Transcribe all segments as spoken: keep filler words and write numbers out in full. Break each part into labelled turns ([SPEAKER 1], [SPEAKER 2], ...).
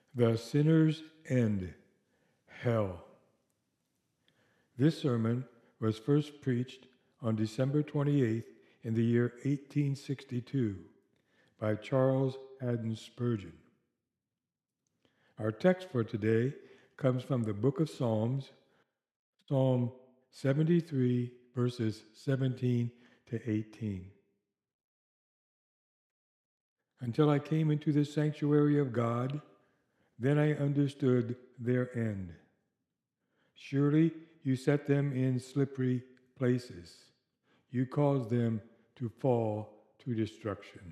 [SPEAKER 1] The Sinner's End, Hell. This sermon was first preached on December twenty-eighth in the year eighteen sixty-two by Charles Haddon Spurgeon. Our text for today comes from the book of Psalms, Psalm seventy-three, verses seventeen to eighteen. Until I came into the sanctuary of God, then I understood their end. Surely you set them in slippery places. You caused them to fall to destruction.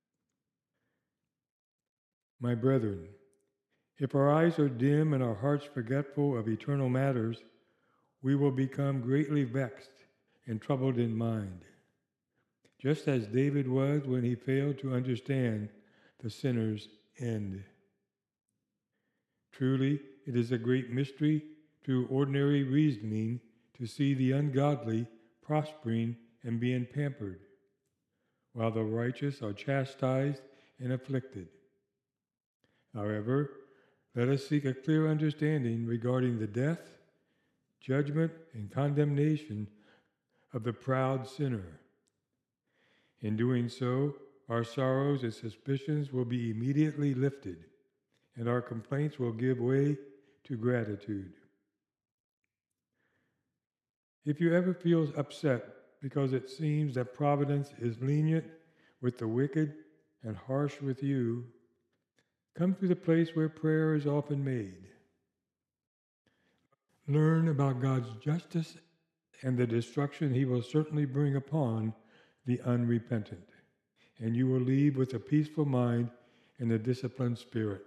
[SPEAKER 1] My brethren, if our eyes are dim and our hearts forgetful of eternal matters, we will become greatly vexed and troubled in mind, just as David was when he failed to understand the sinner's end. Truly, it is a great mystery to ordinary reasoning to see the ungodly prospering and being pampered, while the righteous are chastised and afflicted. However, let us seek a clear understanding regarding the death, judgment, and condemnation of the proud sinner. In doing so, our sorrows and suspicions will be immediately lifted, and our complaints will give way to gratitude. If you ever feel upset because it seems that providence is lenient with the wicked and harsh with you, come to the place where prayer is often made. Learn about God's justice and the destruction he will certainly bring upon the unrepentant, and you will leave with a peaceful mind and a disciplined spirit.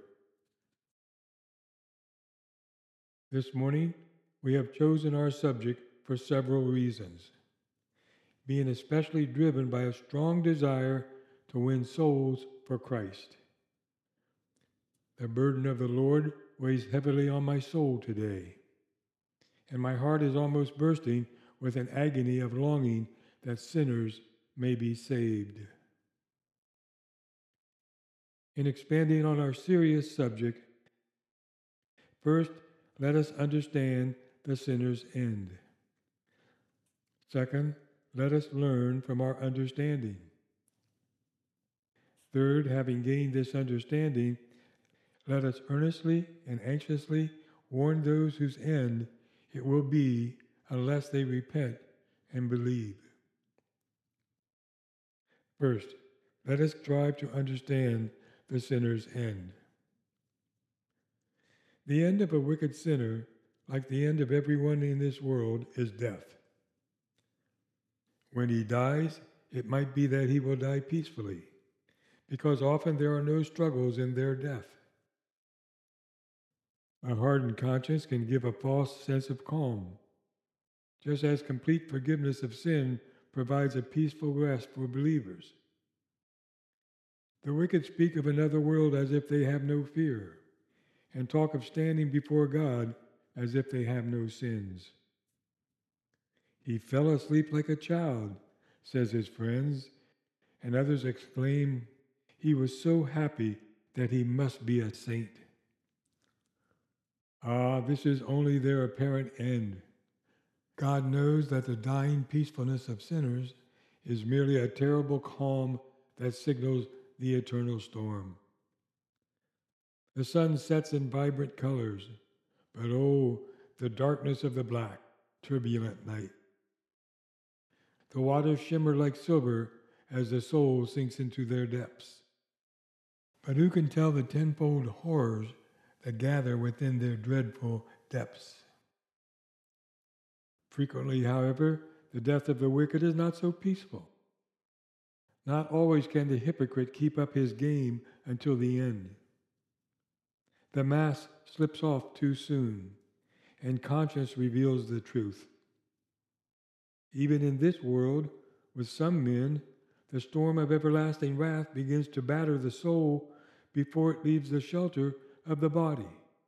[SPEAKER 1] This morning, we have chosen our subject for several reasons, being especially driven by a strong desire to win souls for Christ. The burden of the Lord weighs heavily on my soul today, and my heart is almost bursting with an agony of longing that sinners may be saved. In expanding on our serious subject, first, let us understand the sinner's end. Second, let us learn from our understanding. Third, having gained this understanding, let us earnestly and anxiously warn those whose end it will be unless they repent and believe. First, let us strive to understand the sinner's end. The end of a wicked sinner, like the end of everyone in this world, is death. When he dies, it might be that he will die peacefully, because often there are no struggles in their death. A hardened conscience can give a false sense of calm, just as complete forgiveness of sin provides a peaceful rest for believers. The wicked speak of another world as if they have no fear, and talk of standing before God as if they have no sins. He fell asleep like a child, says his friends, and others exclaim, he was so happy that he must be a saint. Ah, this is only their apparent end. God knows that the dying peacefulness of sinners is merely a terrible calm that signals the eternal storm. The sun sets in vibrant colors, but oh, the darkness of the black, turbulent night. The waters shimmer like silver as the soul sinks into their depths. But who can tell the tenfold horrors that gather within their dreadful depths? Frequently, however, the death of the wicked is not so peaceful. Not always can the hypocrite keep up his game until the end. The mask slips off too soon, and conscience reveals the truth. Even in this world, with some men, the storm of everlasting wrath begins to batter the soul before it leaves the shelter of the body.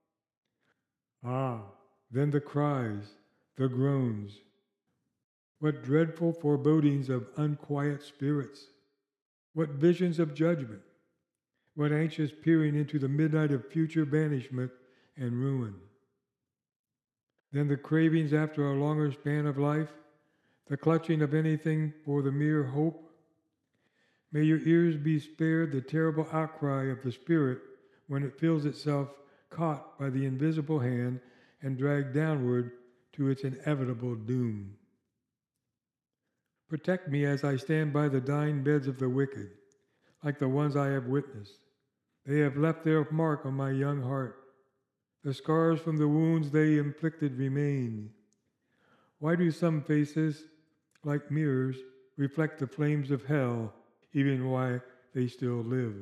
[SPEAKER 1] Ah, then the cries, the groans. What dreadful forebodings of unquiet spirits! What visions of judgment! What anxious peering into the midnight of future banishment and ruin. Then the cravings after a longer span of life, the clutching of anything for the mere hope. May your ears be spared the terrible outcry of the spirit when it feels itself caught by the invisible hand and dragged downward to its inevitable doom. Protect me as I stand by the dying beds of the wicked, like the ones I have witnessed. They have left their mark on my young heart. The scars from the wounds they inflicted remain. Why do some faces, like mirrors, reflect the flames of hell, even while they still live?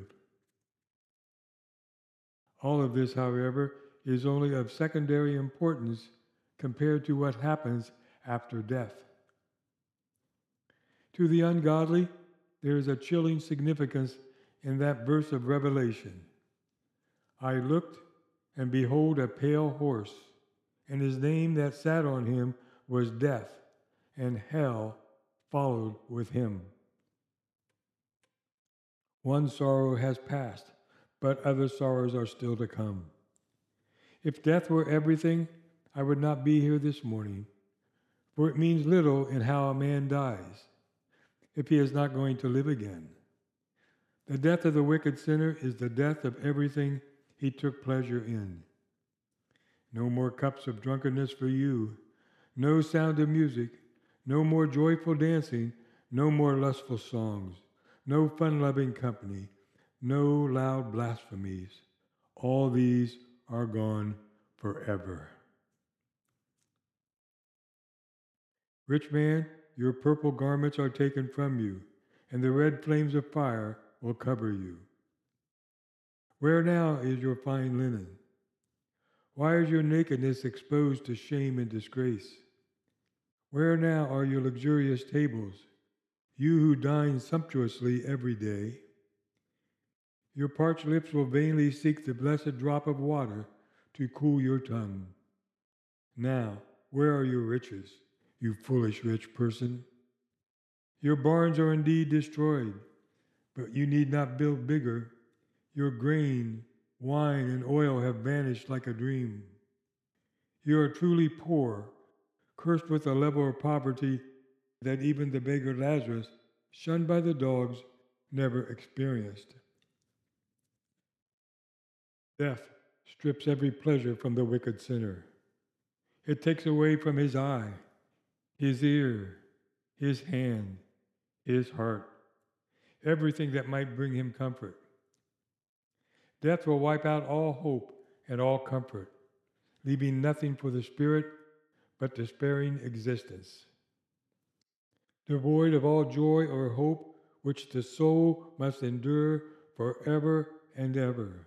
[SPEAKER 1] All of this, however, is only of secondary importance compared to what happens after death. To the ungodly, there is a chilling significance in that verse of Revelation. I looked, and behold a pale horse, and his name that sat on him was Death, and hell followed with him. One sorrow has passed, but other sorrows are still to come. If death were everything, I would not be here this morning, for it means little in how a man dies, if he is not going to live again. The death of the wicked sinner is the death of everything he took pleasure in. No more cups of drunkenness for you, no sound of music, no more joyful dancing, no more lustful songs, no fun-loving company, no loud blasphemies. All these are gone forever. Rich man, your purple garments are taken from you, and the red flames of fire will cover you. Where now is your fine linen? Why is your nakedness exposed to shame and disgrace? Where now are your luxurious tables, you who dine sumptuously every day? Your parched lips will vainly seek the blessed drop of water to cool your tongue. Now, where are your riches, you foolish rich person? Your barns are indeed destroyed, but you need not build bigger. Your grain, wine, and oil have vanished like a dream. You are truly poor, cursed with a level of poverty that even the beggar Lazarus, shunned by the dogs, never experienced. Death strips every pleasure from the wicked sinner. It takes away from his eye, his ear, his hand, his heart, everything that might bring him comfort. Death will wipe out all hope and all comfort, leaving nothing for the spirit but despairing existence. Devoid of all joy or hope, which the soul must endure forever and ever.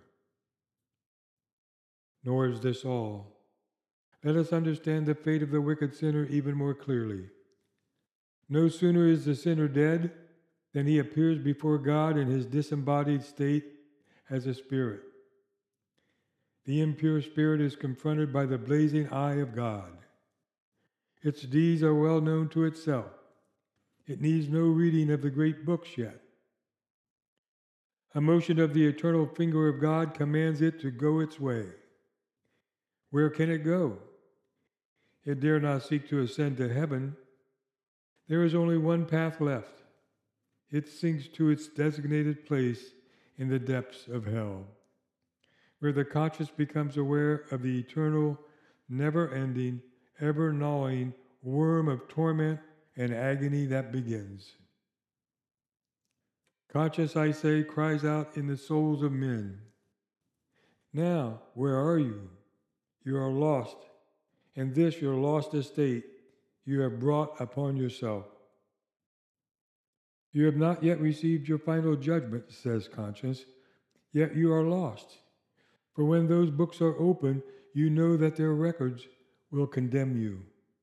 [SPEAKER 1] Nor is this all. Let us understand the fate of the wicked sinner even more clearly. No sooner is the sinner dead than he appears before God in his disembodied state as a spirit. The impure spirit is confronted by the blazing eye of God. Its deeds are well known to itself. It needs no reading of the great books yet. A motion of the eternal finger of God commands it to go its way. Where can it go? It dare not seek to ascend to heaven. There is only one path left. It sinks to its designated place in the depths of hell, where the conscience becomes aware of the eternal, never-ending, ever-gnawing worm of torment and agony that begins. Conscience, I say, cries out in the souls of men. Now, where are you? You are lost, and this your lost estate you have brought upon yourself. You have not yet received your final judgment, says conscience, yet you are lost. For when those books are opened, you know that their records will condemn you.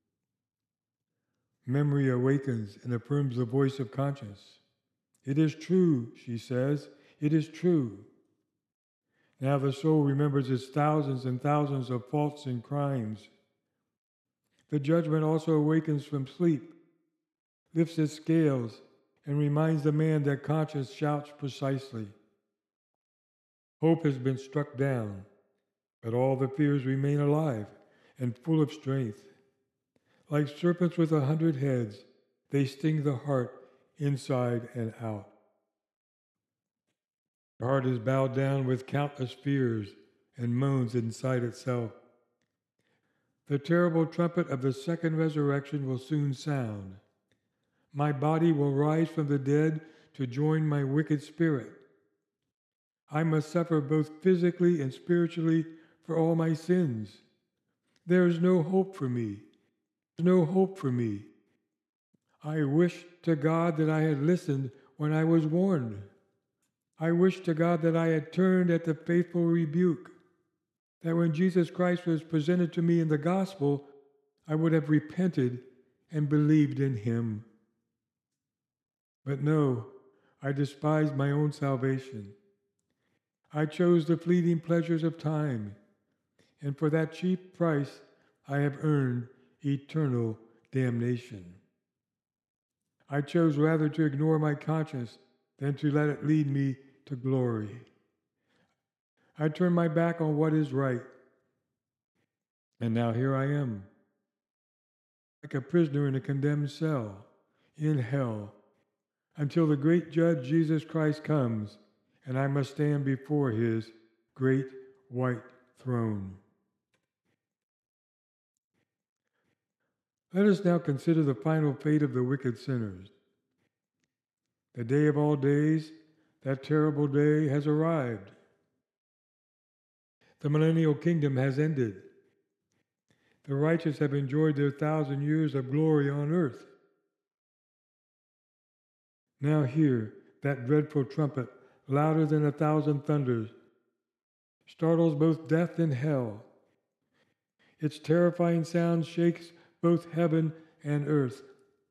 [SPEAKER 1] Memory awakens and affirms the voice of conscience. It is true, she says, it is true. Now the soul remembers its thousands and thousands of faults and crimes. The judgment also awakens from sleep, lifts its scales, and reminds the man that conscience shouts precisely. Hope has been struck down, but all the fears remain alive and full of strength. Like serpents with a hundred heads, they sting the heart inside and out. The heart is bowed down with countless fears and moans inside itself. The terrible trumpet of the second resurrection will soon sound. My body will rise from the dead to join my wicked spirit. I must suffer both physically and spiritually for all my sins. There is no hope for me. There is no hope for me. I wish to God that I had listened when I was warned. I wish to God that I had turned at the faithful rebuke, that when Jesus Christ was presented to me in the gospel, I would have repented and believed in him. But no, I despised my own salvation. I chose the fleeting pleasures of time, and for that cheap price I have earned eternal damnation. I chose rather to ignore my conscience than to let it lead me to glory. I turned my back on what is right, and now here I am, like a prisoner in a condemned cell, in hell, until the great judge Jesus Christ comes, and I must stand before his great white throne. Let us now consider the final fate of the wicked sinners. The day of all days, that terrible day, has arrived. The millennial kingdom has ended. The righteous have enjoyed their thousand years of glory on earth. Now hear that dreadful trumpet, louder than a thousand thunders, startles both death and hell. Its terrifying sound shakes both heaven and earth.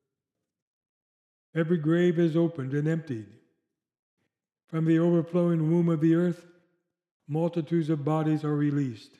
[SPEAKER 1] Every grave is opened and emptied. From the overflowing womb of the earth, multitudes of bodies are released.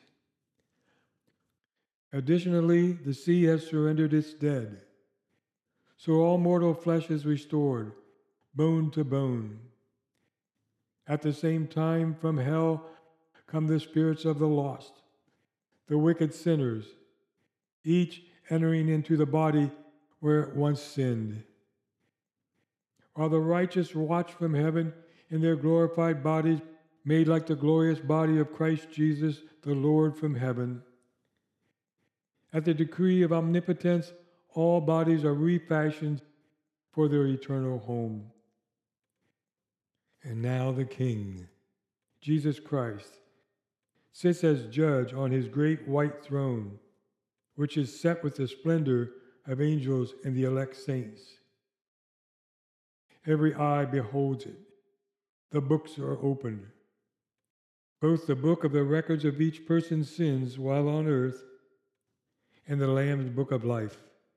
[SPEAKER 1] Additionally, the sea has surrendered its dead. So all mortal flesh is restored, bone to bone. At the same time, from hell come the spirits of the lost, the wicked sinners, each entering into the body where it once sinned. While the righteous watch from heaven in their glorified bodies, made like the glorious body of Christ Jesus, the Lord from heaven. At the decree of omnipotence, all bodies are refashioned for their eternal home. And now the King, Jesus Christ, sits as judge on his great white throne, which is set with the splendor of angels and the elect saints. Every eye beholds it. The books are opened. Both the book of the records of each person's sins while on earth and the Lamb's book of life.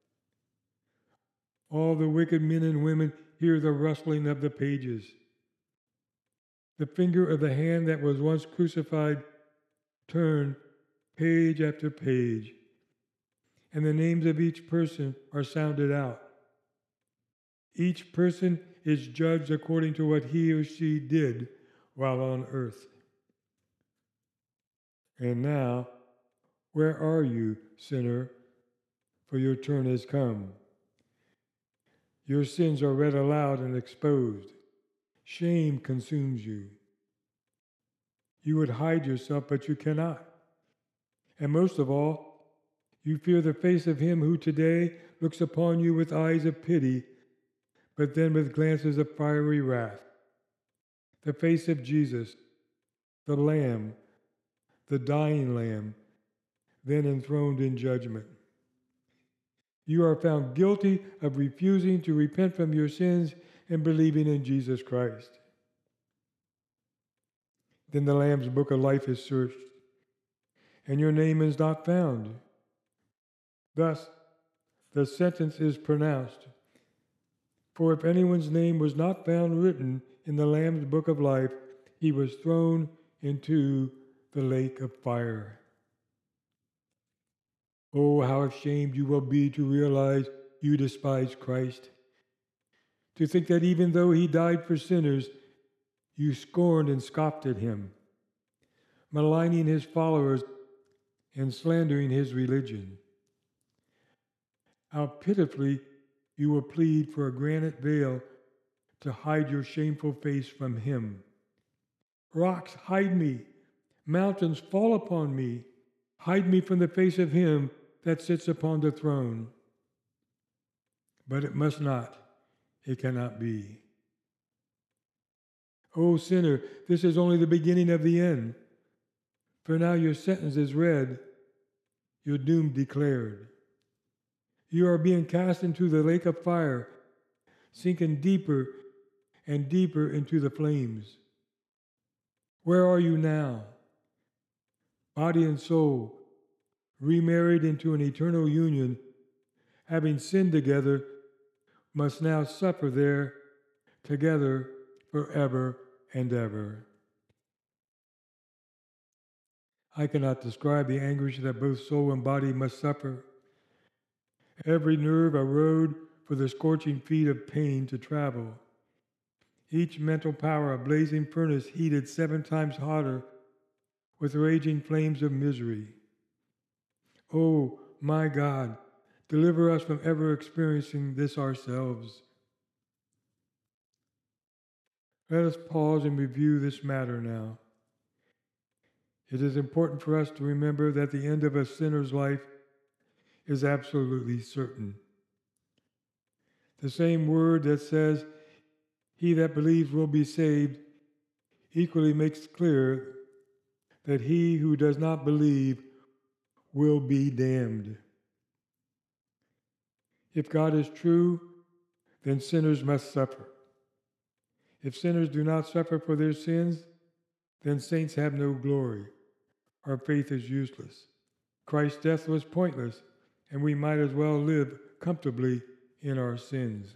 [SPEAKER 1] All the wicked men and women hear the rustling of the pages. The finger of the hand that was once crucified turned page after page, and the names of each person are sounded out. Each person is judged according to what he or she did while on earth. And now, where are you, sinner? For your turn has come. Your sins are read aloud and exposed. Shame consumes you. You would hide yourself, but you cannot. And most of all, you fear the face of him who today looks upon you with eyes of pity, but then with glances of fiery wrath. The face of Jesus, the Lamb, the dying Lamb, then enthroned in judgment. You are found guilty of refusing to repent from your sins and believing in Jesus Christ. Then the Lamb's book of life is searched, and your name is not found. Thus, the sentence is pronounced. For if anyone's name was not found written in the Lamb's book of life, he was thrown into the lake of fire. Oh, how ashamed you will be to realize you despise Christ. To think that even though he died for sinners, you scorned and scoffed at him. maligning his followers and slandering his religion. How pitifully you will plead for a granite veil to hide your shameful face from him. Rocks, hide me. Mountains, fall upon me. Hide me from the face of him that sits upon the throne. But it must not. It cannot be. O sinner, this is only the beginning of the end. For now your sentence is read, your doom declared. You are being cast into the lake of fire, sinking deeper and deeper into the flames. Where are you now? Body and soul, remarried into an eternal union, having sinned together, must now suffer there together forever and ever. I cannot describe the anguish that both soul and body must suffer. Every nerve a road for the scorching feet of pain to travel. Each mental power a blazing furnace heated seven times hotter with raging flames of misery. Oh, my God, deliver us from ever experiencing this ourselves. Let us pause and review this matter now. It is important for us to remember that the end of a sinner's life is absolutely certain. The same word that says, "He that believes will be saved," equally makes clear that he who does not believe will be damned. If God is true, then sinners must suffer. If sinners do not suffer for their sins, then saints have no glory. Our faith is useless. Christ's death was pointless, and we might as well live comfortably in our sins.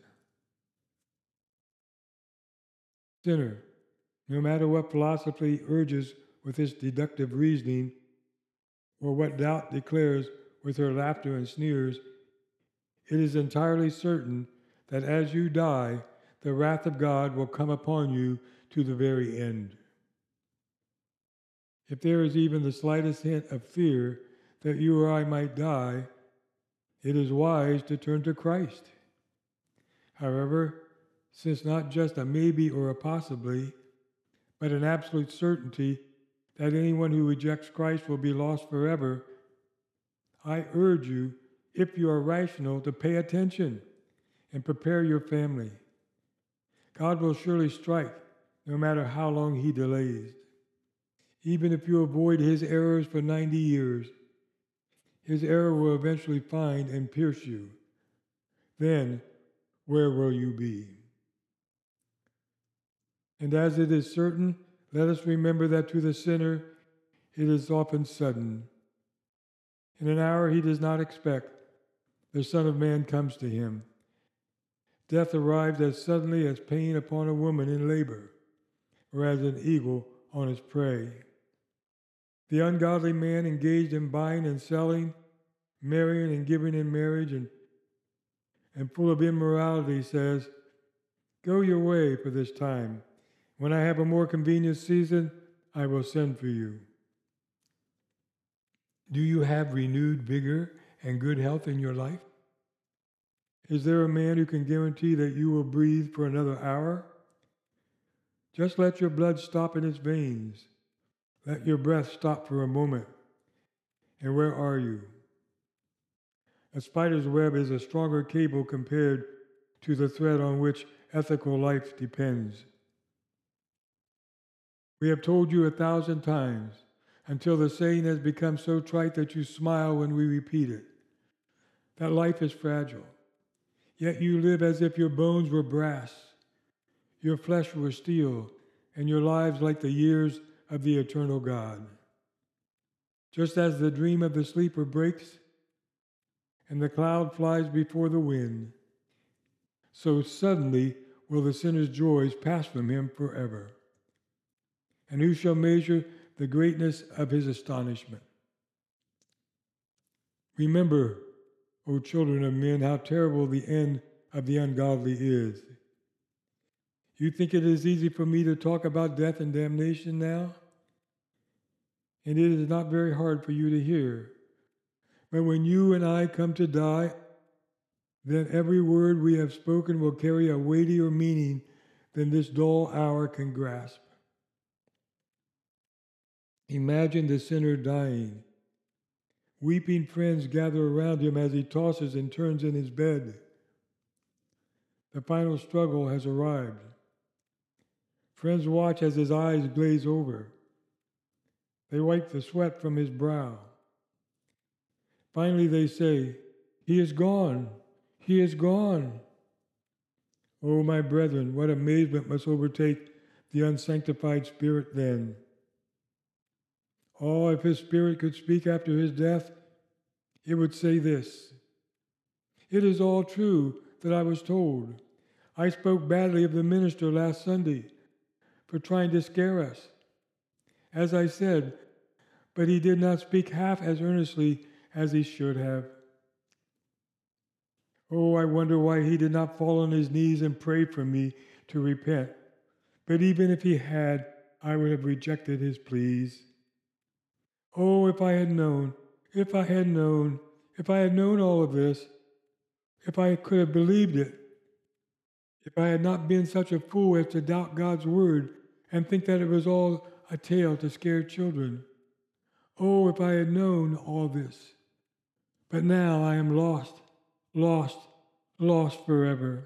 [SPEAKER 1] Sinner, no matter what philosophy urges with its deductive reasoning, or what doubt declares with her laughter and sneers, it is entirely certain that as you die, the wrath of God will come upon you to the very end. If there is even the slightest hint of fear that you or I might die, it is wise to turn to Christ. However, since not just a maybe or a possibly, but an absolute certainty that anyone who rejects Christ will be lost forever, I urge you, if you are rational, to pay attention and prepare your family. God will surely strike, no matter how long he delays. Even if you avoid his arrows for ninety years, his arrow will eventually find and pierce you. Then, where will you be? And as it is certain, let us remember that to the sinner, it is often sudden. In an hour he does not expect, the Son of Man comes to him. Death arrives as suddenly as pain upon a woman in labor, or as an eagle on its prey. The ungodly man engaged in buying and selling, marrying and giving in marriage, and, and full of immorality says, "Go your way for this time. When I have a more convenient season, I will send for you." Do you have renewed vigor and good health in your life? Is there a man who can guarantee that you will breathe for another hour? Just let your blood stop in its veins. Let your breath stop for a moment. And where are you? A spider's web is a stronger cable compared to the thread on which ethical life depends. We have told you a thousand times, until the saying has become so trite that you smile when we repeat it, that life is fragile. Yet you live as if your bones were brass, your flesh were steel, and your lives like the years of the eternal God. Just as the dream of the sleeper breaks and the cloud flies before the wind, so suddenly will the sinner's joys pass from him forever. And who shall measure the greatness of his astonishment? Remember, O children of men, how terrible the end of the ungodly is. You think it is easy for me to talk about death and damnation now? and it is not very hard for you to hear. But when you and I come to die, then every word we have spoken will carry a weightier meaning than this dull hour can grasp. Imagine the sinner dying. Weeping friends gather around him as he tosses and turns in his bed. The final struggle has arrived. Friends watch as his eyes glaze over. They wipe the sweat from his brow. Finally they say, "He is gone! He is gone!" Oh, my brethren, what amazement must overtake the unsanctified spirit then. Oh, if his spirit could speak after his death, it would say this: "It is all true that I was told. I spoke badly of the minister last Sunday for trying to scare us, as I said, but he did not speak half as earnestly as he should have. Oh, I wonder why he did not fall on his knees and pray for me to repent. But even if he had, I would have rejected his pleas. Oh, if I had known, if I had known, if I had known all of this, if I could have believed it, if I had not been such a fool as to doubt God's word and think that it was all a tale to scare children. Oh, if I had known all this. But now I am lost, lost, lost forever.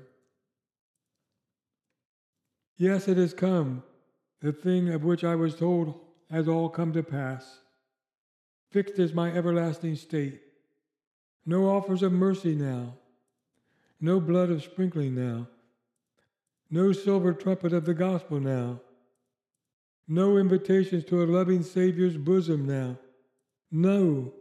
[SPEAKER 1] Yes, it has come. The thing of which I was told has all come to pass. Fixed is my everlasting state. No offers of mercy now. No blood of sprinkling now. No silver trumpet of the gospel now. No invitations to a loving Savior's bosom now. No.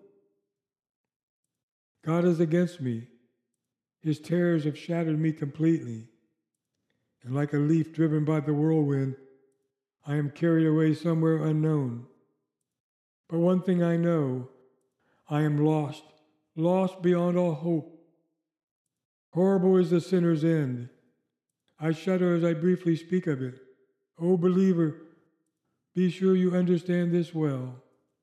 [SPEAKER 1] God is against me. His terrors have shattered me completely. And like a leaf driven by the whirlwind, I am carried away somewhere unknown. But one thing I know, I am lost, lost beyond all hope. Horrible is the sinner's end. I shudder as I briefly speak of it. O believer, be sure you understand this well.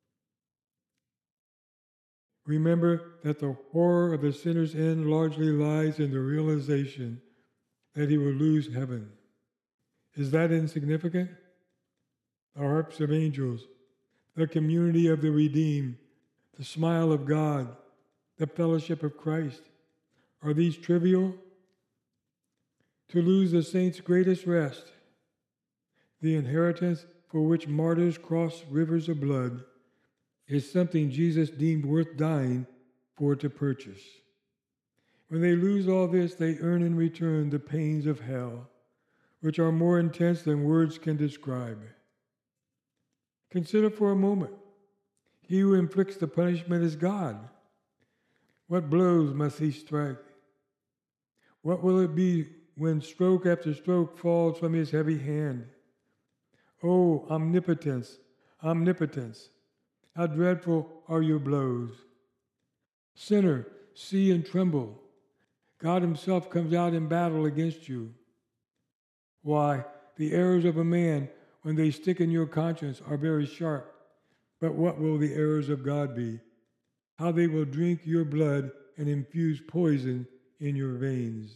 [SPEAKER 1] Remember that the horror of the sinner's end largely lies in the realization that he will lose heaven. Is that insignificant? The harps of angels, the community of the redeemed, the smile of God, the fellowship of Christ, are these trivial? To lose the saints' greatest rest, the inheritance for which martyrs cross rivers of blood, is something Jesus deemed worth dying for to purchase. When they lose all this, they earn in return the pains of hell, which are more intense than words can describe. Consider for a moment. He who inflicts the punishment is God. What blows must he strike? What will it be when stroke after stroke falls from his heavy hand? Oh, omnipotence, omnipotence, how dreadful are your blows. Sinner, see and tremble. God himself comes out in battle against you. Why, the arrows of a man, when they stick in your conscience, are very sharp. But what will the arrows of God be? How they will drink your blood and infuse poison in your veins.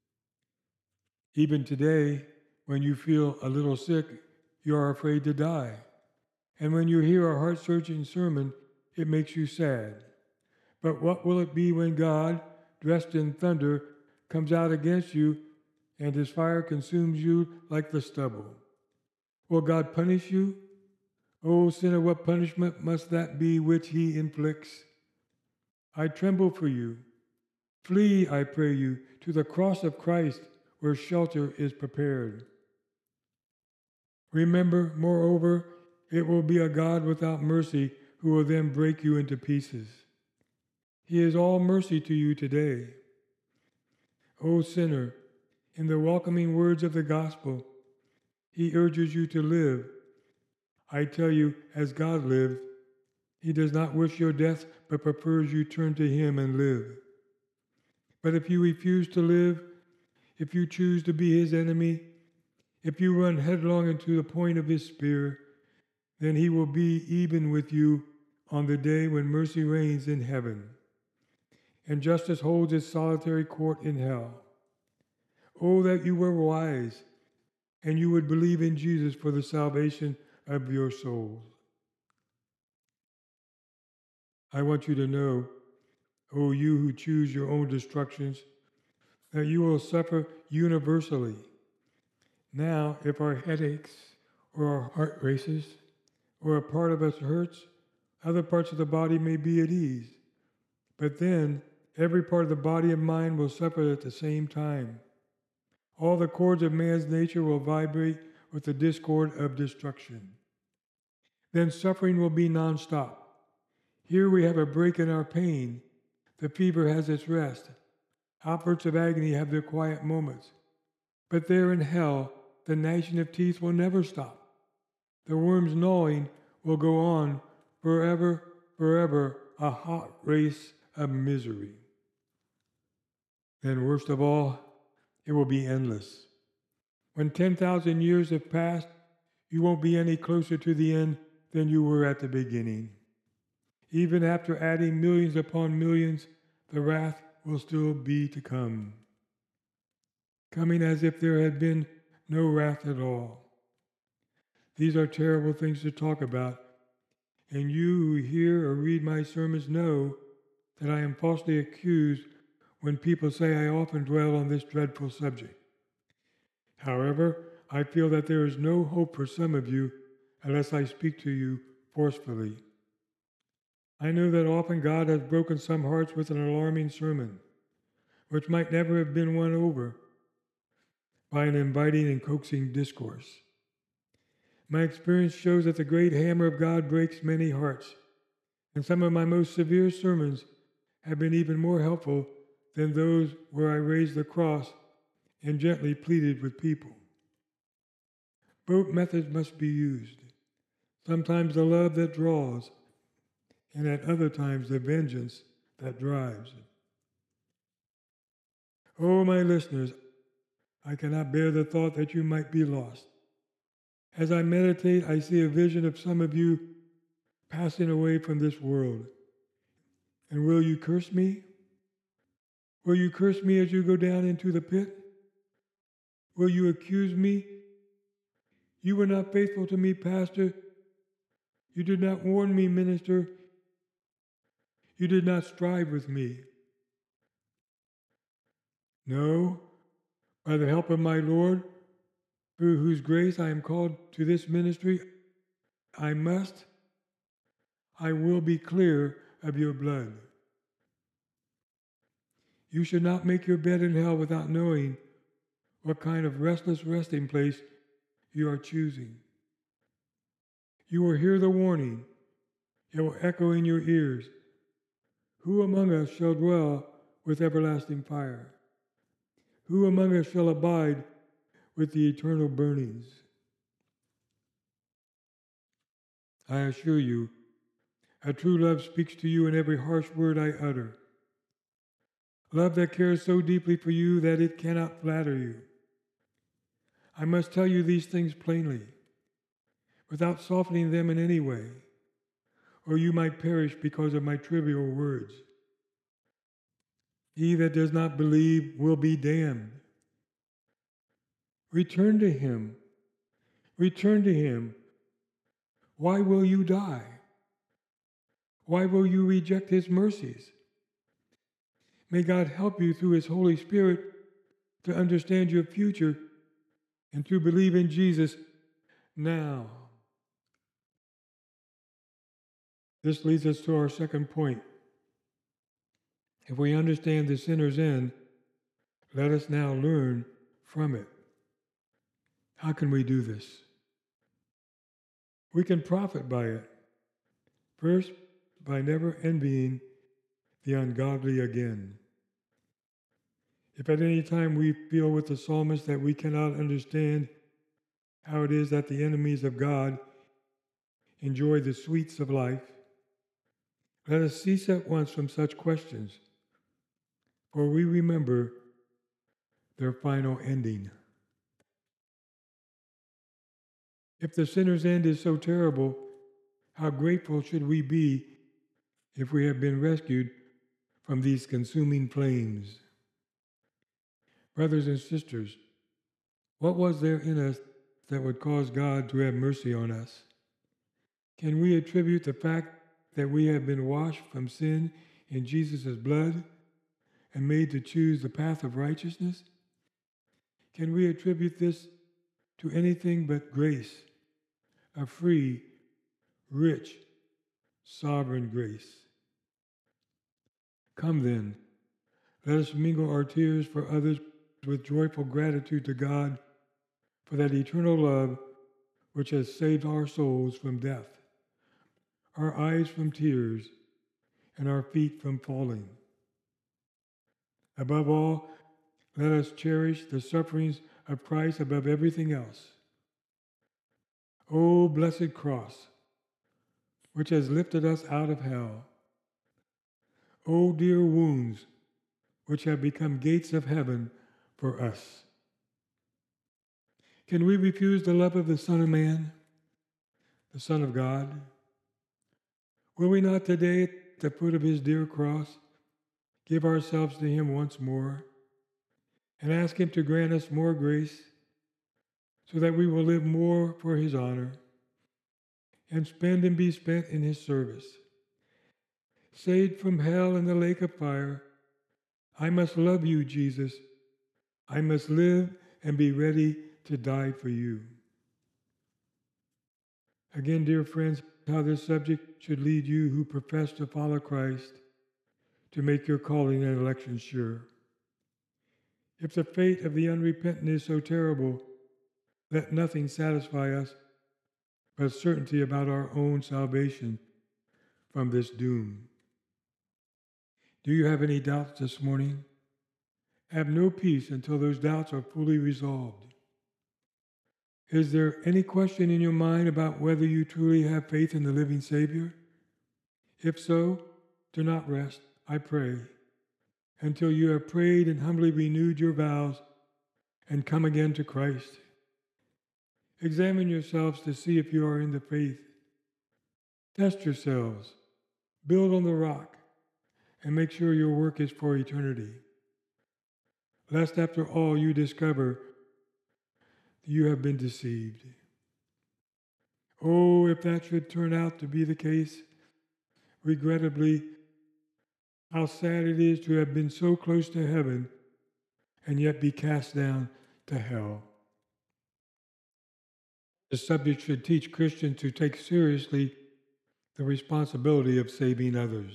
[SPEAKER 1] Even today, when you feel a little sick, you are afraid to die. And when you hear a heart-searching sermon, it makes you sad. But what will it be when God, dressed in thunder, comes out against you and his fire consumes you like the stubble? Will God punish you? O sinner, what punishment must that be which he inflicts? I tremble for you. Flee, I pray you, to the cross of Christ, where shelter is prepared. Remember, moreover, it will be a God without mercy who will then break you into pieces. He is all mercy to you today. O sinner, in the welcoming words of the gospel, he urges you to live. I tell you, as God lived, he does not wish your death, but prefers you turn to him and live. But if you refuse to live, if you choose to be his enemy, if you run headlong into the point of his spear, then he will be even with you on the day when mercy reigns in heaven, and justice holds its solitary court in hell. Oh, that you were wise, and you would believe in Jesus for the salvation of your souls. I want you to know, O you who choose your own destructions, that you will suffer universally. Now, if our headaches or our heart races or a part of us hurts, other parts of the body may be at ease. But then, every part of the body and mind will suffer at the same time. All the chords of man's nature will vibrate with the discord of destruction. Then suffering will be nonstop. Here we have a break in our pain. The fever has its rest. Outbursts of agony have their quiet moments. But there in hell, the gnashing of teeth will never stop. The worm's gnawing will go on forever, forever, a hot race of misery. Then, worst of all, it will be endless. When ten thousand years have passed, you won't be any closer to the end than you were at the beginning. Even after adding millions upon millions, the wrath will still be to come, coming as if there had been no wrath at all. These are terrible things to talk about, and you who hear or read my sermons know that I am falsely accused when people say I often dwell on this dreadful subject. However, I feel that there is no hope for some of you unless I speak to you forcefully. I know that often God has broken some hearts with an alarming sermon, which might never have been won over by an inviting and coaxing discourse. My experience shows that the great hammer of God breaks many hearts, and some of my most severe sermons have been even more helpful than those where I raised the cross and gently pleaded with people. Both methods must be used. Sometimes the love that draws, and at other times the vengeance that drives. Oh, my listeners, I cannot bear the thought that you might be lost. As I meditate, I see a vision of some of you passing away from this world. And will you curse me? Will you curse me as you go down into the pit? Will you accuse me? You were not faithful to me, Pastor. You did not warn me, minister. You did not strive with me. No, by the help of my Lord, through whose grace I am called to this ministry, I must, I will be clear of your blood. You should not make your bed in hell without knowing what kind of restless resting place you are choosing. You will hear the warning. It will echo in your ears. Who among us shall dwell with everlasting fire? Who among us shall abide with the eternal burnings? I assure you, a true love speaks to you in every harsh word I utter. Love that cares so deeply for you that it cannot flatter you. I must tell you these things plainly, without softening them in any way, or you might perish because of my trivial words. He that does not believe will be damned. Return to him. Return to him. Why will you die? Why will you reject his mercies? May God help you through his Holy Spirit to understand your future and to believe in Jesus now. This leads us to our second point. If we understand the sinner's end, let us now learn from it. How can we do this? We can profit by it. First, by never envying the ungodly again. If at any time we feel with the psalmist that we cannot understand how it is that the enemies of God enjoy the sweets of life, let us cease at once from such questions, for we remember their final ending. If the sinner's end is so terrible, How grateful should we be if we have been rescued from these consuming flames? Brothers and sisters, what was there in us that would cause God to have mercy on us? Can we attribute the fact that we have been washed from sin in Jesus' blood and made to choose the path of righteousness? Can we attribute this to anything but grace, a free, rich, sovereign grace? Come then, let us mingle our tears for others with joyful gratitude to God for that eternal love which has saved our souls from death, our eyes from tears, and our feet from falling. Above all, let us cherish the sufferings of Christ above everything else. O blessed cross, which has lifted us out of hell. O dear wounds, which have become gates of heaven for us. Can we refuse the love of the Son of Man, the Son of God? Will we not today, at the foot of his dear cross, give ourselves to him once more and ask him to grant us more grace so that we will live more for his honor and spend and be spent in his service? Saved from hell and the lake of fire, I must love you, Jesus. I must live and be ready to die for you. Again, dear friends, how this subject should lead you who profess to follow Christ to make your calling and election sure. If the fate of the unrepentant is so terrible, let nothing satisfy us but certainty about our own salvation from this doom. Do you have any doubts this morning? Have no peace until those doubts are fully resolved. Is there any question in your mind about whether you truly have faith in the living Savior? If so, do not rest, I pray, until you have prayed and humbly renewed your vows and come again to Christ. Examine yourselves to see if you are in the faith. Test yourselves, build on the rock, and make sure your work is for eternity. Lest after all you discover you have been deceived. Oh, if that should turn out to be the case, regrettably, how sad it is to have been so close to heaven and yet be cast down to hell. The subject should teach Christians to take seriously the responsibility of saving others.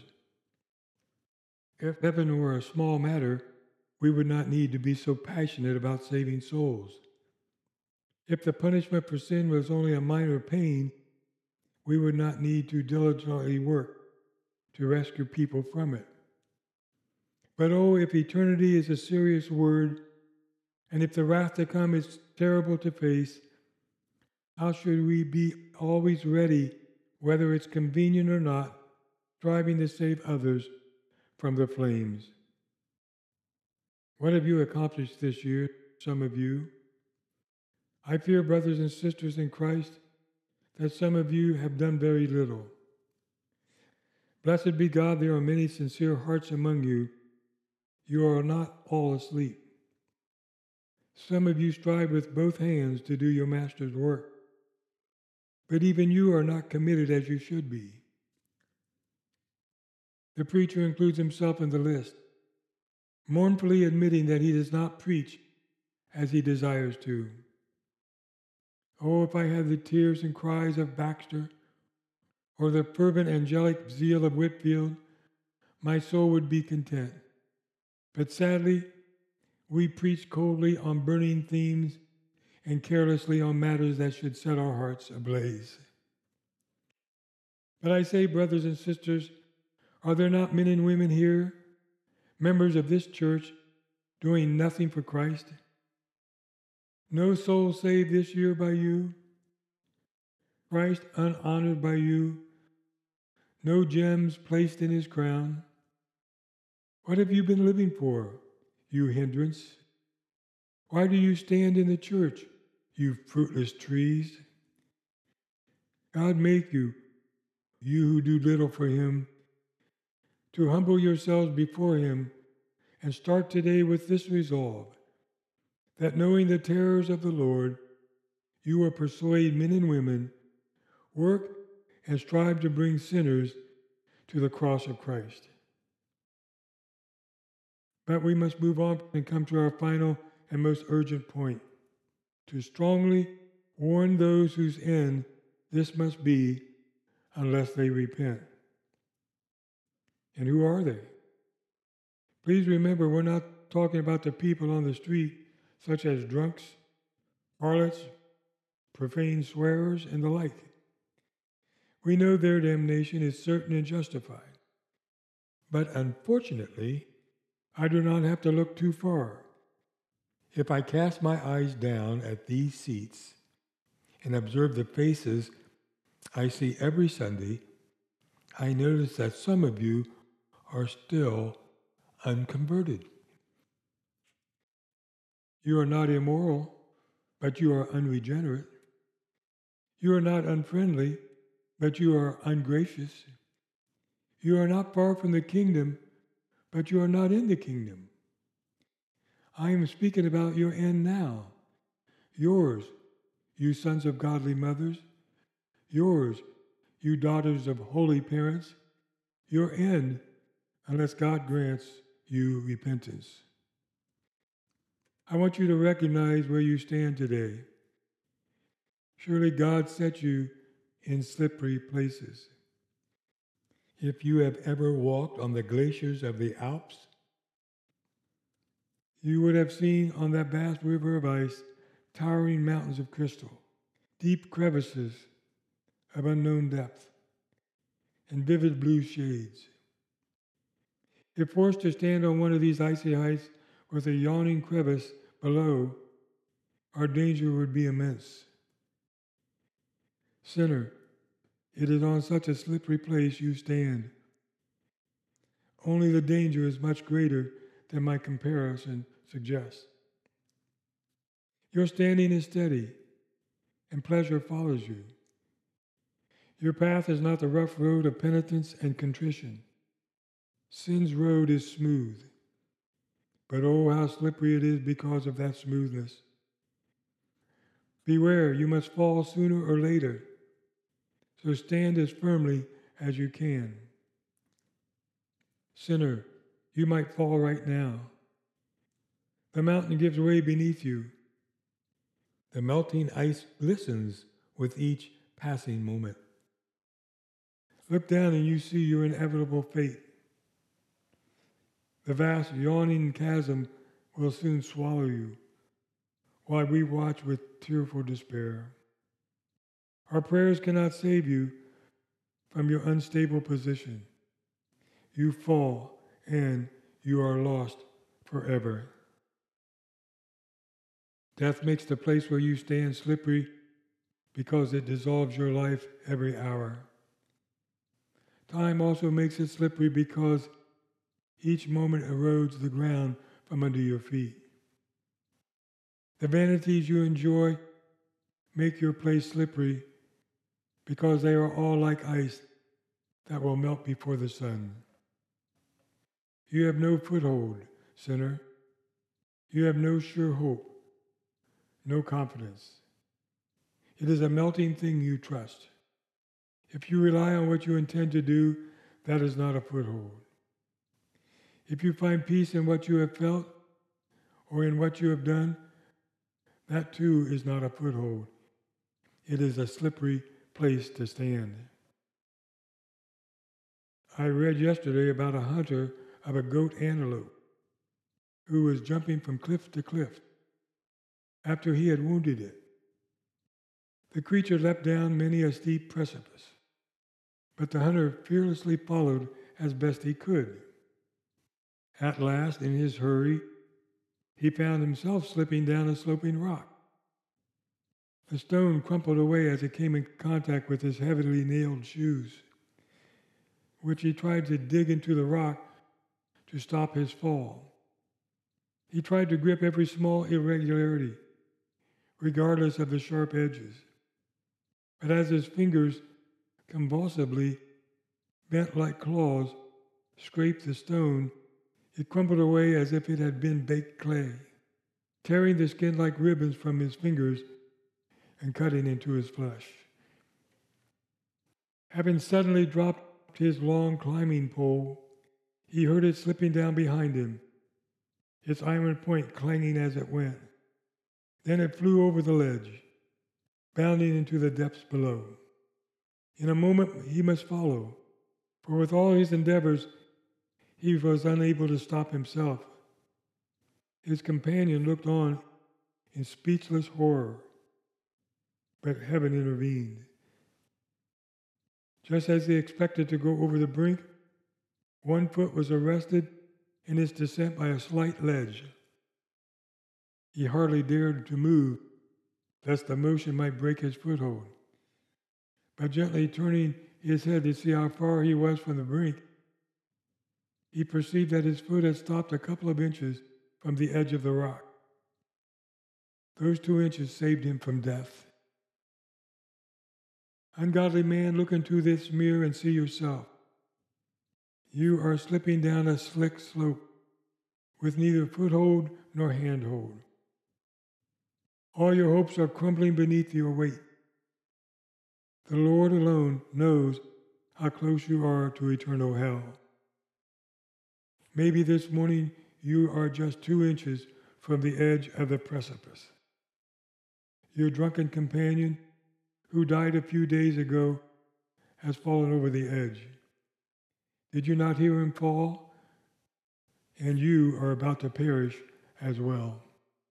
[SPEAKER 1] If heaven were a small matter, we would not need to be so passionate about saving souls. If the punishment for sin was only a minor pain, we would not need to diligently work to rescue people from it. But oh, if eternity is a serious word, and if the wrath to come is terrible to face, how should we be always ready, whether it's convenient or not, striving to save others from the flames? What have you accomplished this year, some of you? I fear, brothers and sisters in Christ, that some of you have done very little. Blessed be God, there are many sincere hearts among you. You are not all asleep. Some of you strive with both hands to do your Master's work, but even you are not committed as you should be. The preacher includes himself in the list, mournfully admitting that he does not preach as he desires to. Oh, if I had the tears and cries of Baxter, or the fervent angelic zeal of Whitfield, my soul would be content. But sadly, we preach coldly on burning themes and carelessly on matters that should set our hearts ablaze. But I say, brothers and sisters, are there not men and women here, members of this church, doing nothing for Christ? No soul saved this year by you, Christ unhonored by you, no gems placed in his crown. What have you been living for, you hindrance? Why do you stand in the church, you fruitless trees? God make you you who do little for him, to humble yourselves before him and start today with this resolve, that knowing the terrors of the Lord, you will persuade men and women, work and strive to bring sinners to the cross of Christ. But we must move on and come to our final and most urgent point, to strongly warn those whose end this must be unless they repent. And who are they? Please remember, we're not talking about the people on the street, such as drunks, harlots, profane swearers, and the like. We know their damnation is certain and justified. But unfortunately, I do not have to look too far. If I cast my eyes down at these seats and observe the faces I see every Sunday, I notice that some of you are still unconverted. You are not immoral, but you are unregenerate. You are not unfriendly, but you are ungracious. You are not far from the kingdom, but you are not in the kingdom. I am speaking about your end now. Yours, you sons of godly mothers. Yours, you daughters of holy parents. Your end, unless God grants you repentance. I want you to recognize where you stand today. Surely God set you in slippery places. If you have ever walked on the glaciers of the Alps, you would have seen on that vast river of ice towering mountains of crystal, deep crevices of unknown depth, and vivid blue shades. If forced to stand on one of these icy heights with a yawning crevice below, our danger would be immense. Sinner, it is on such a slippery place you stand. Only the danger is much greater than my comparison suggests. Your standing is steady, and pleasure follows you. Your path is not the rough road of penitence and contrition. Sin's road is smooth, but oh, how slippery it is because of that smoothness. Beware, you must fall sooner or later, so stand as firmly as you can. Sinner, you might fall right now. The mountain gives way beneath you. The melting ice glistens with each passing moment. Look down and you see your inevitable fate. The vast yawning chasm will soon swallow you, while we watch with tearful despair. Our prayers cannot save you from your unstable position. You fall and you are lost forever. Death makes the place where you stand slippery because it dissolves your life every hour. Time also makes it slippery because each moment erodes the ground from under your feet. The vanities you enjoy make your place slippery because they are all like ice that will melt before the sun. You have no foothold, sinner. You have no sure hope, no confidence. It is a melting thing you trust. If you rely on what you intend to do, that is not a foothold. If you find peace in what you have felt or in what you have done, that too is not a foothold. It is a slippery place to stand. I read yesterday about a hunter of a goat antelope who was jumping from cliff to cliff after he had wounded it. The creature leapt down many a steep precipice, but the hunter fearlessly followed as best he could. At last, in his hurry, he found himself slipping down a sloping rock. The stone crumpled away as it came in contact with his heavily nailed shoes, which he tried to dig into the rock to stop his fall. He tried to grip every small irregularity, regardless of the sharp edges. But as his fingers convulsively bent like claws, scraped the stone, it crumbled away as if it had been baked clay, tearing the skin like ribbons from his fingers and cutting into his flesh. Having suddenly dropped his long climbing pole, he heard it slipping down behind him, its iron point clanging as it went. Then it flew over the ledge, bounding into the depths below. In a moment he must follow, for with all his endeavors, he was unable to stop himself. His companion looked on in speechless horror, but heaven intervened. Just as he expected to go over the brink, one foot was arrested in its descent by a slight ledge. He hardly dared to move, lest the motion might break his foothold. But gently turning his head to see how far he was from the brink, he perceived that his foot had stopped a couple of inches from the edge of the rock. Those two inches saved him from death. Ungodly man, look into this mirror and see yourself. You are slipping down a slick slope with neither foothold nor handhold. All your hopes are crumbling beneath your weight. The Lord alone knows how close you are to eternal hell. Maybe this morning you are just two inches from the edge of the precipice. Your drunken companion, who died a few days ago, has fallen over the edge. Did you not hear him fall? And you are about to perish as well.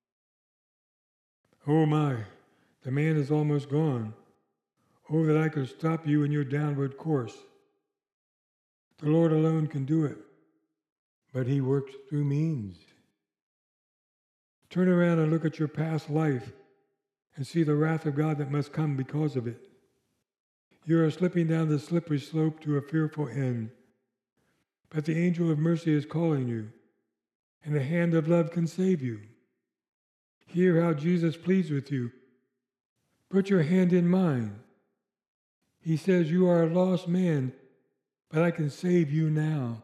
[SPEAKER 1] Oh my, the man is almost gone. Oh, that I could stop you in your downward course. The Lord alone can do it, but he works through means. Turn around and look at your past life and see the wrath of God that must come because of it. You are slipping down the slippery slope to a fearful end, but the angel of mercy is calling you, and the hand of love can save you. Hear how Jesus pleads with you. Put your hand in mine. He says, you are a lost man, but I can save you now.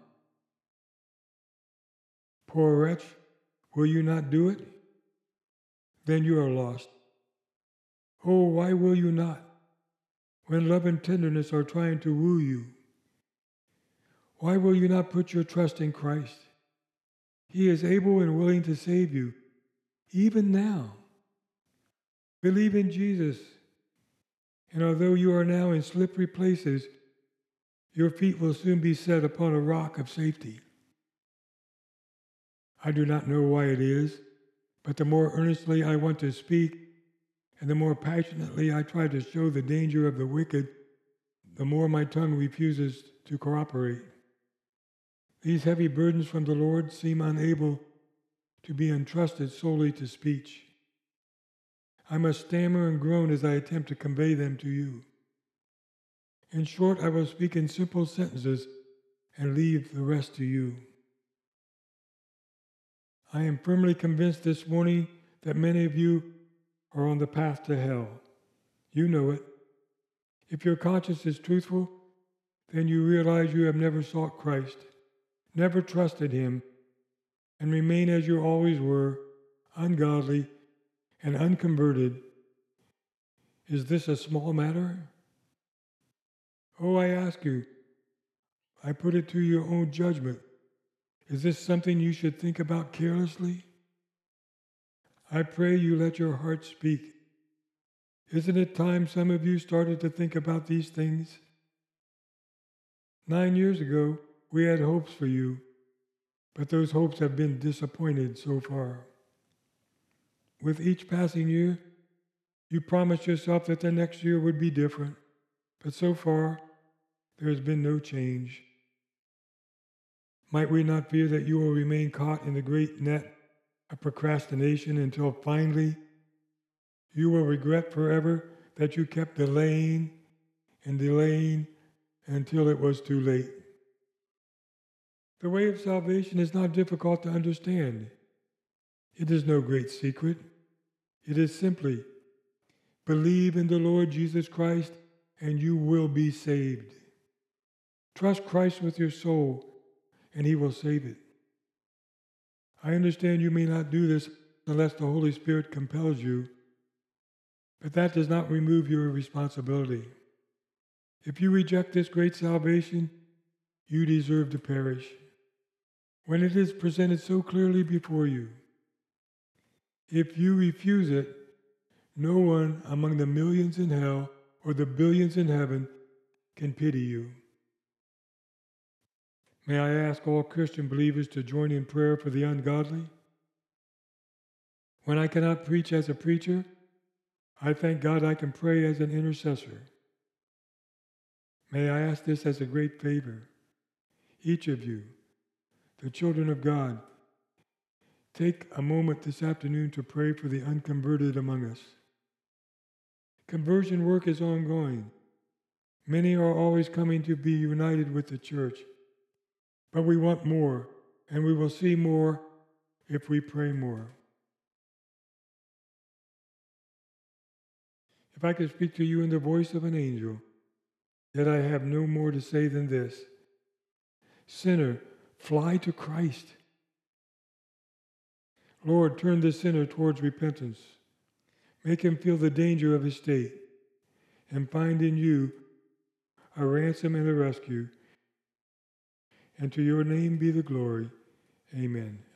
[SPEAKER 1] Poor wretch, will you not do it? Then you are lost. Oh, why will you not, when love and tenderness are trying to woo you? Why will you not put your trust in Christ? He is able and willing to save you, even now. Believe in Jesus, and although you are now in slippery places, your feet will soon be set upon a rock of safety. I do not know why it is, but the more earnestly I want to speak, and the more passionately I try to show the danger of the wicked, the more my tongue refuses to cooperate. These heavy burdens from the Lord seem unable to be entrusted solely to speech. I must stammer and groan as I attempt to convey them to you. In short, I will speak in simple sentences and leave the rest to you. I am firmly convinced this morning that many of you are on the path to hell. You know it. If your conscience is truthful, then you realize you have never sought Christ, never trusted him, and remain as you always were, ungodly and unconverted. Is this a small matter? Oh, I ask you, I put it to your own judgment. Is this something you should think about carelessly? I pray you let your heart speak. Isn't it time some of you started to think about these things? Nine years ago, we had hopes for you, but those hopes have been disappointed so far. With each passing year, you promised yourself that the next year would be different, but so far, there has been no change. Might we not fear that you will remain caught in the great net of procrastination until finally you will regret forever that you kept delaying and delaying until it was too late? The way of salvation is not difficult to understand. It is no great secret. It is simply, believe in the Lord Jesus Christ and you will be saved. Trust Christ with your soul, and He will save it. I understand you may not do this unless the Holy Spirit compels you, but that does not remove your responsibility. If you reject this great salvation, you deserve to perish. When it is presented so clearly before you, if you refuse it, no one among the millions in hell or the billions in heaven can pity you. May I ask all Christian believers to join in prayer for the ungodly? When I cannot preach as a preacher, I thank God I can pray as an intercessor. May I ask this as a great favor. Each of you, the children of God, take a moment this afternoon to pray for the unconverted among us. Conversion work is ongoing. Many are always coming to be united with the church. But we want more, and we will see more if we pray more. If I could speak to you in the voice of an angel, yet I have no more to say than this. Sinner, fly to Christ. Lord, turn the sinner towards repentance. Make him feel the danger of his state, and find in you a ransom and a rescue. And to your name be the glory. Amen.